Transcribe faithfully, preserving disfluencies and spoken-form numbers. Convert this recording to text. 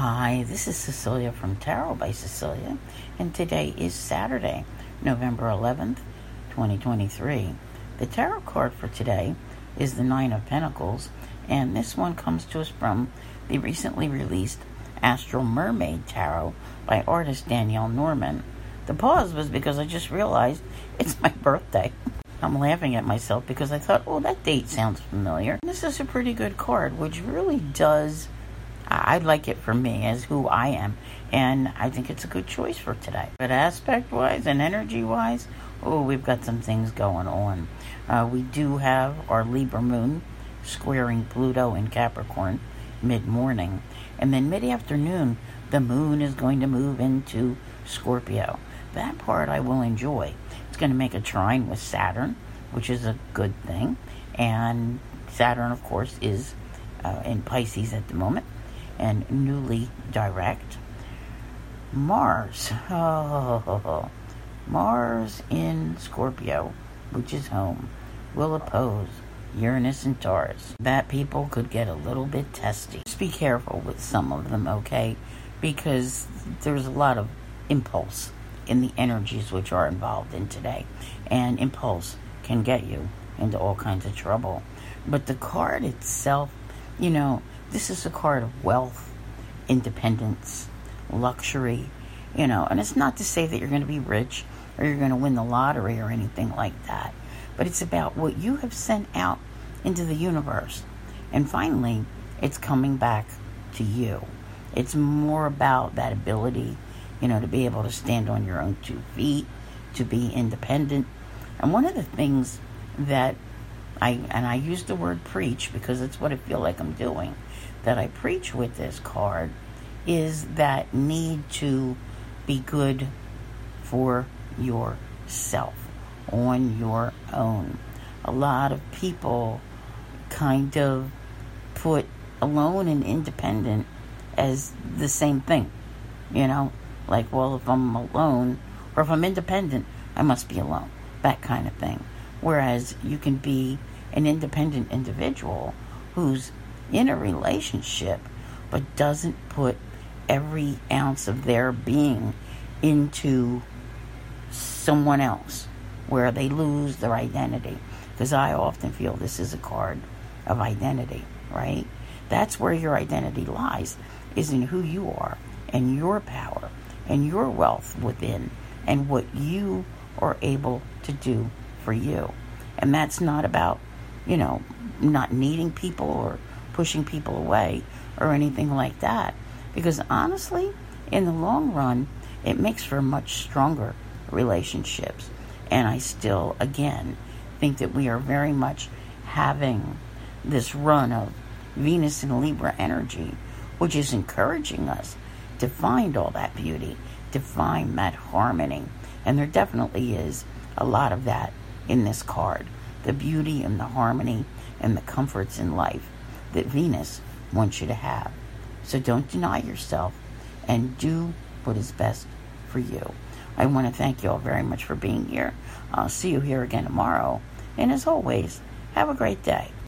Hi, this is Cecilia from Tarot by Cecilia, and today is Saturday, November eleventh, twenty twenty-three. The tarot card for today is the Nine of Pentacles, and this one comes to us from the recently released Astral Mermaid Tarot by artist Danielle Norman. The pause was because I just realized it's my birthday. I'm laughing at myself because I thought, oh, that date sounds familiar. This is a pretty good card, which really does... I like it for me as who I am, and I think it's a good choice for today. But aspect-wise and energy-wise, oh, we've got some things going on. Uh, we do have our Libra moon squaring Pluto in Capricorn mid-morning, and then mid-afternoon, the moon is going to move into Scorpio. That part I will enjoy. It's going to make a trine with Saturn, which is a good thing, and Saturn, of course, is uh, in Pisces at the moment, and newly direct. Mars, oh, Mars in Scorpio, which is home, will oppose Uranus and Taurus. That people could get a little bit testy. Just be careful with some of them, okay? Because there's a lot of impulse in the energies which are involved in today, and impulse can get you into all kinds of trouble. But the card itself, you know, this is a card of wealth, independence, luxury, you know, and it's not to say that you're going to be rich or you're going to win the lottery or anything like that, but it's about what you have sent out into the universe, and finally, it's coming back to you. It's more about that ability, you know, to be able to stand on your own two feet, to be independent. And one of the things that I, and I use the word preach because it's what I feel like I'm doing, that I preach with this card, is that need to be good for yourself, on your own. A lot of people kind of put alone and independent as the same thing, you know? Like, well, if I'm alone, or if I'm independent, I must be alone, that kind of thing. Whereas you can be an independent individual who's in a relationship but doesn't put every ounce of their being into someone else, where they lose their identity. Because I often feel this is a card of identity, right? That's where your identity lies, is in who you are and your power and your wealth within and what you are able to do for you. And that's not about, you know, not needing people or pushing people away or anything like that. Because honestly, in the long run, it makes for much stronger relationships. And I still, again, think that we are very much having this run of Venus and Libra energy, which is encouraging us to find all that beauty, to find that harmony. And there definitely is a lot of that in this card. The beauty and the harmony and the comforts in life that Venus wants you to have. So don't deny yourself and do what is best for you. I want to thank you all very much for being here. I'll see you here again tomorrow. And as always, have a great day.